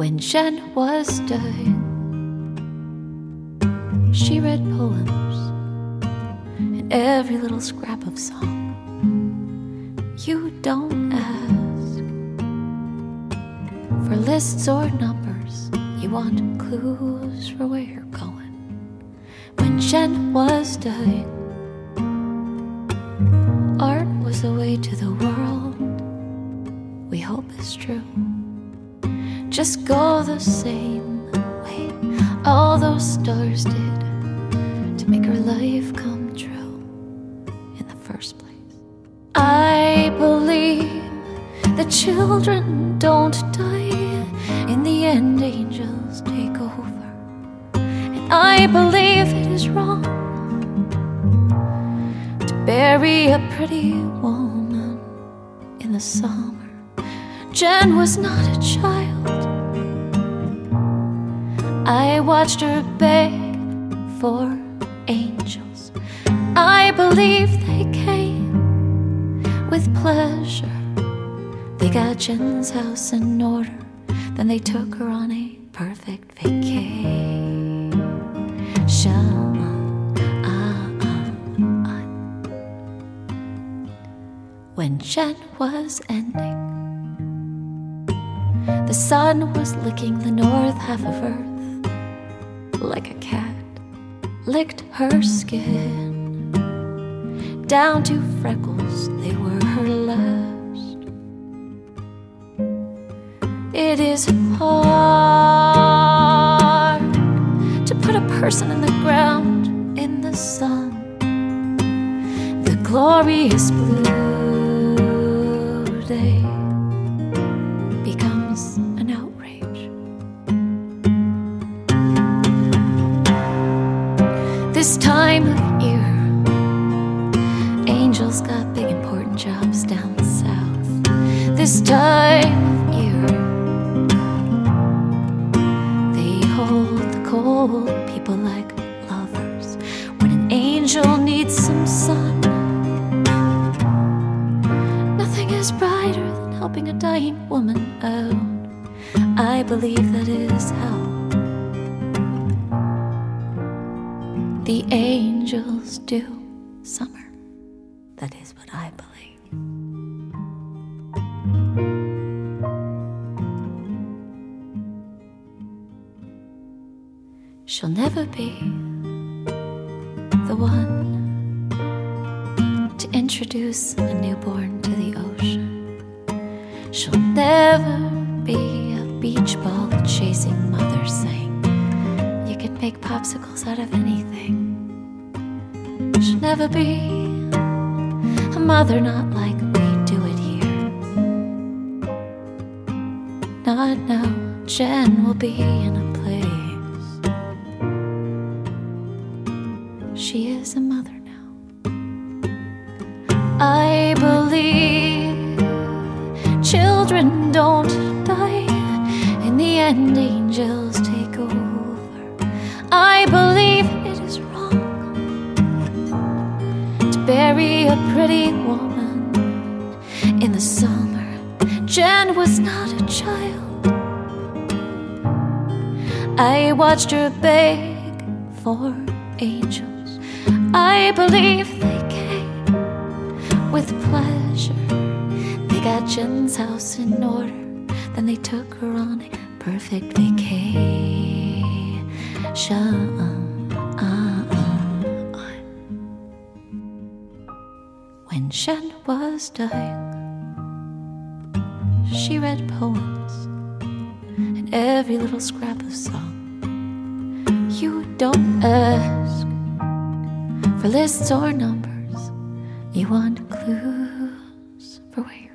When Jen was dying, she read poems and every little scrap of song. You don't ask for lists or numbers, you want clues for where you're going. When Jen was dying, art was the way to the world we hope is true. Just go the same way all those stars did to make her life come true in the first place. I believe that children don't die. In the end, angels take over. And I believe it is wrong to bury a pretty woman in the summer. Jen was not a child. I watched her beg for angels. I believe they came with pleasure. They got Jen's house in order, then they took her on a perfect vacation. When Jen was ending, the sun was licking the north half of Earth like a cat licked her skin. Down to freckles, they were her last. It is hard to put a person in the ground in the sun. The glorious blue day becomes an outrage. This time of year, angels got big important jobs down south. This time of year, they hold the cold people like lovers. When an angel needs some sun, nothing is brighter than helping a dying woman out. I believe that is how the angels do summer. That is what I believe. She'll never be the one to introduce a newborn to the ocean. She'll never be a beach ball chasing mother saying, you can make popsicles out of anything. She'll never be a mother not like we do it here. Not now, Jen will be in a place. She is a mother now. I believe children don't die. In the end, angels take over. I believe it is wrong to bury a pretty woman in the summer. Jen was not a child. I watched her beg for angels. I believe they came with pleasure. They got Jen's house in order, then they took her on a perfect vacation. When Jen was dying, she read poems and every little scrap of song. You don't ask for lists or numbers, you want clues for where you're